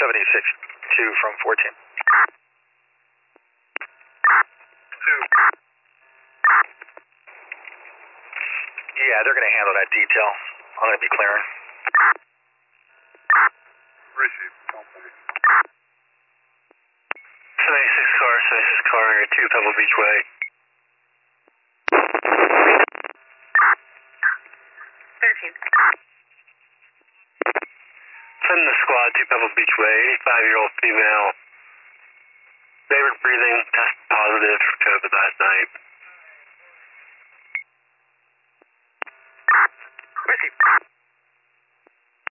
2 from 14. 2. Yeah, they're going to handle that detail. I'm going to be clearing. Receive. 76 car here, 2 Pebble Beach Way. 13. Send the squad to Pebble Beach Way, 85-year-old female. Favorite breathing, test positive for COVID last night. Receive.